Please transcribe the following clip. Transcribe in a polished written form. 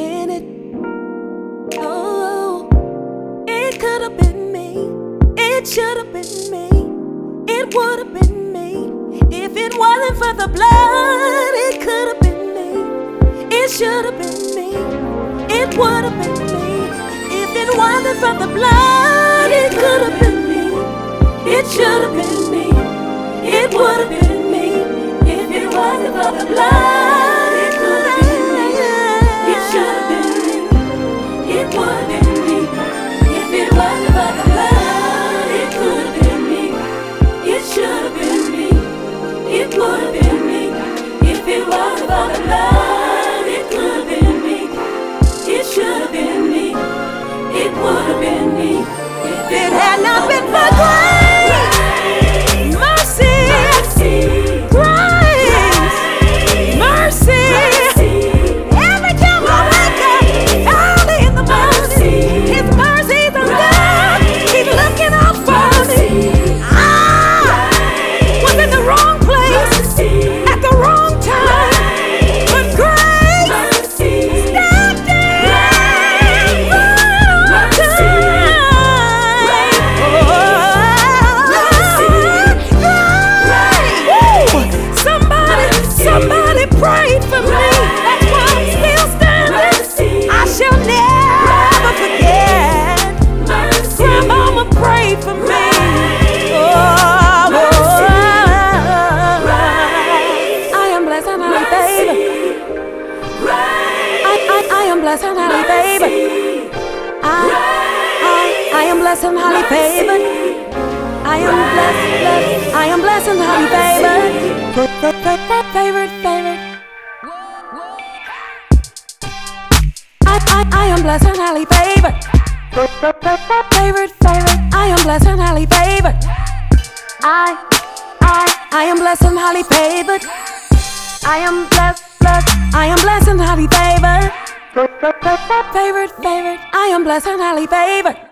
in it. Oh, it could have been me. It should have been me. It would have been me. If it wasn't for the blood, it could have been me. It should have been me. It would have been me. If it wasn't for the blood, it could have been me. It should have been me. It would have been me. If it wasn't for the blood, it could have been me. It should have been me. It would have been me. If it wasn't for the blood, it could have been me. It should have been me. It would have been me. If it wasn't for the blood, it could have been me. It should have been me. It would have been me. If it had not been for grace, mercy, grace, mercy. Every time I wake up, early in the morning, His mercy's undone. He's looking out for me. I was in the wrong place at the wrong time, but grace stepped in right on time. Somebody prayed for me. That's why I'm still standing. I shall never forget. Grandmama prayed for me. I am blessed and highly favored. I am blessed and highly favored. I am blessed and highly favored. I am blessed and highly favored. Favorite. I am blessed and highly favored. Favorite. I am blessed and highly favored. I am blessed and highly favored. I am blessed and highly favored. Favorite. I am blessed and highly favored.